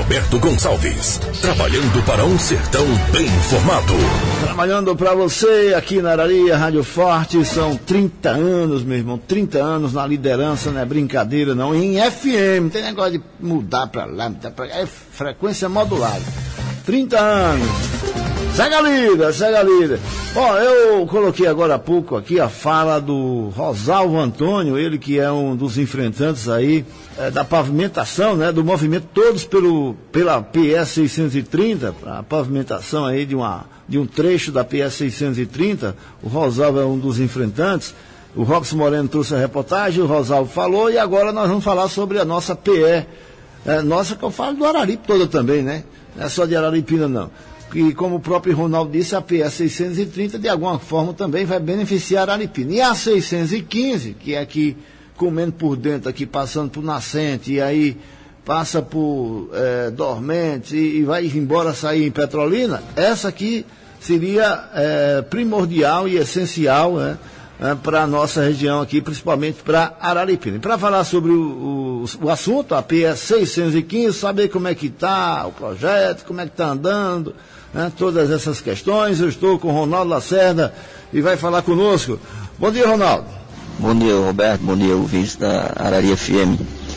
Roberto Gonçalves, trabalhando para um sertão bem informado. Trabalhando para você aqui na Arari, Rádio Forte, são 30 anos, meu irmão, 30 anos na liderança, não é brincadeira não, em FM, não tem negócio de mudar para lá, é frequência modulada, 30 anos. Segue a líder. Bom, eu coloquei agora há pouco aqui a fala do Rosalvo Antônio, ele que é um dos enfrentantes aí da pavimentação, né, do movimento Todos pela PS 630, a pavimentação aí de um trecho da PS 630. O Rosalvo é um dos enfrentantes. O Rox Moreno trouxe a reportagem, o Rosalvo falou, e agora nós vamos falar sobre a nossa PE. Nossa, que eu falo do Araripe toda também, né? Não é só de Araripina, não. E como o próprio Ronaldo disse, a PS 630 de alguma forma também vai beneficiar a Araripina. E a 615, que é aqui comendo por dentro, aqui passando por Nascente, e aí passa por Dormentes e vai embora sair em Petrolina, essa aqui seria primordial e essencial, né, para a nossa região aqui, principalmente para Araripina. Para falar sobre o assunto, a PS 615, saber como é que está o projeto, como é que está andando, né, todas essas questões, eu estou com o Ronaldo Lacerda e vai falar conosco. Bom dia, Ronaldo. Bom dia, Roberto, bom dia, ouvintes da Arari FM.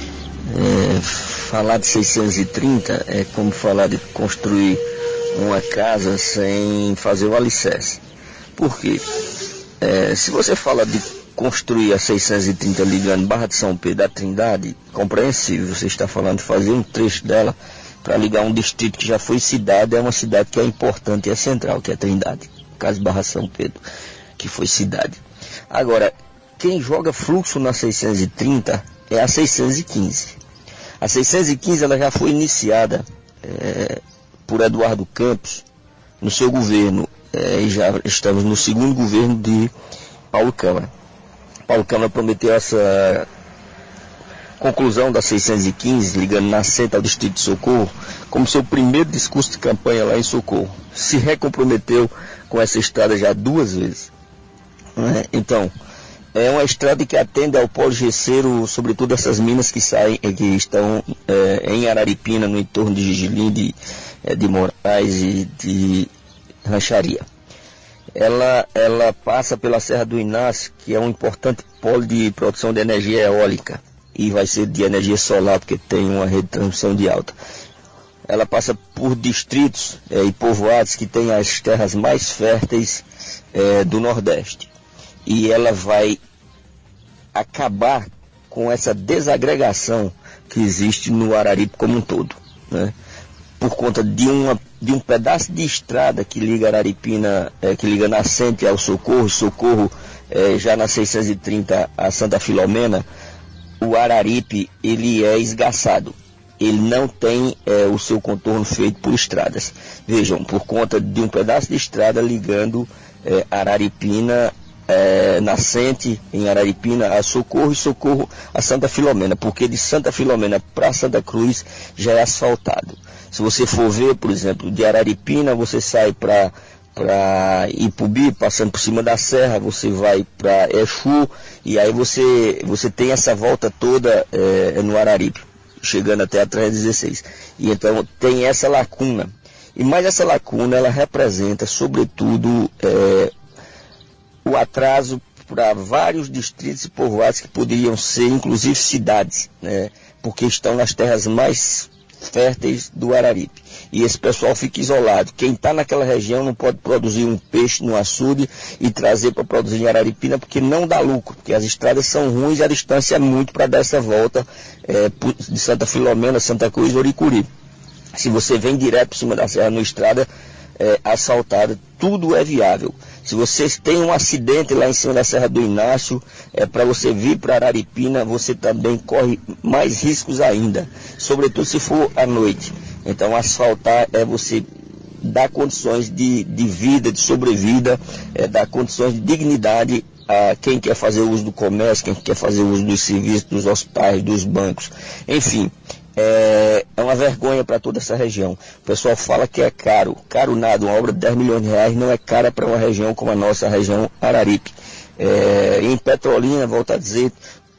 Falar de 630 é como falar de construir uma casa sem fazer o alicerce. Por quê? Se você fala de construir a 630 ligando Barra de São Pedro à Trindade, compreensível, você está falando de fazer um trecho dela para ligar um distrito que já foi cidade, é uma cidade que é importante e é central, que é a Trindade, no caso Barra de São Pedro, que foi cidade. Agora, quem joga fluxo na 630 é a 615. A 615 ela já foi iniciada por Eduardo Campos no seu governo, e já estamos no segundo governo de Paulo Câmara. Paulo Câmara prometeu essa conclusão da 615, ligando Nascente ao Distrito de Socorro, como seu primeiro discurso de campanha lá em Socorro. Se recomprometeu com essa estrada já 2 vezes. Então, é uma estrada que atende ao polo gesseiro, sobretudo essas minas que estão em Araripina, no entorno de Gigilim, de Moraes e de Rancharia. Ela passa pela Serra do Inácio, que é um importante polo de produção de energia eólica, e vai ser de energia solar, porque tem uma rede de transmissão de alta. Ela passa por distritos e povoados que têm as terras mais férteis do Nordeste. E ela vai acabar com essa desagregação que existe no Araripe como um todo, né? Por conta de um pedaço de estrada que liga Araripina, que liga Nascente ao Socorro, já na 630 a Santa Filomena. O Araripe, ele é esgaçado, ele não tem o seu contorno feito por estradas. Vejam, por conta de um pedaço de estrada ligando Araripina, Nascente em Araripina a Socorro, e Socorro a Santa Filomena, porque de Santa Filomena para Santa Cruz já é asfaltado. Se você for ver, por exemplo, de Araripina, você sai para Ipubi, passando por cima da serra, você vai para Exu, e aí você tem essa volta toda no Araripe, chegando até a 316. E então tem essa lacuna. E mais essa lacuna, ela representa, sobretudo, o atraso para vários distritos e povoados que poderiam ser, inclusive, cidades, né? Porque estão nas terras mais férteis do Araripe. E esse pessoal fica isolado. Quem está naquela região não pode produzir um peixe no açude e trazer para produzir em Araripina, porque não dá lucro, porque as estradas são ruins e a distância é muito para dar essa volta de Santa Filomena, Santa Cruz, Oricuri. Se você vem direto por cima da serra numa estrada asfaltada, tudo é viável. Se vocês têm um acidente lá em cima da Serra do Inácio, para você vir para Araripina, você também corre mais riscos ainda, sobretudo se for à noite. Então, asfaltar é você dar condições de vida, de sobrevida, dar condições de dignidade a quem quer fazer uso do comércio, quem quer fazer uso dos serviços, dos hospitais, dos bancos, enfim. É uma vergonha para toda essa região. O pessoal fala que é caro. Caro nada, uma obra de 10 milhões de reais não é cara para uma região como a nossa região Araripe. Em Petrolina, volto a dizer,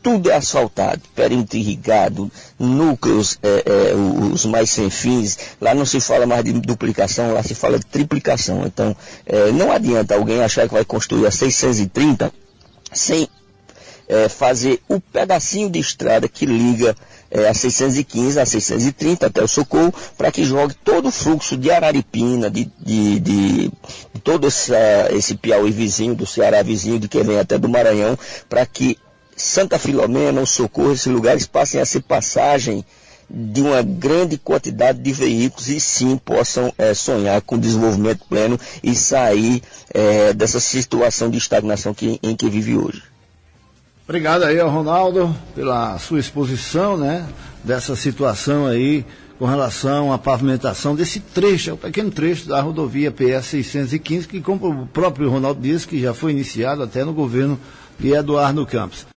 tudo é asfaltado, perímetro irrigado, núcleos, os mais sem fins. Lá não se fala mais de duplicação, lá se fala de triplicação. Então, não adianta alguém achar que vai construir a 630 sem fazer o pedacinho de estrada que liga a 615, a 630 até o Socorro, para que jogue todo o fluxo de Araripina, de todo esse Piauí vizinho, do Ceará vizinho, de quem vem até do Maranhão, para que Santa Filomena, o Socorro, esses lugares passem a ser passagem de uma grande quantidade de veículos e sim possam sonhar com desenvolvimento pleno e sair dessa situação de estagnação em que vive hoje. Obrigado aí ao Ronaldo pela sua exposição, né, dessa situação aí com relação à pavimentação desse trecho, é um pequeno trecho da rodovia PS 615, que como o próprio Ronaldo disse, que já foi iniciado até no governo de Eduardo Campos.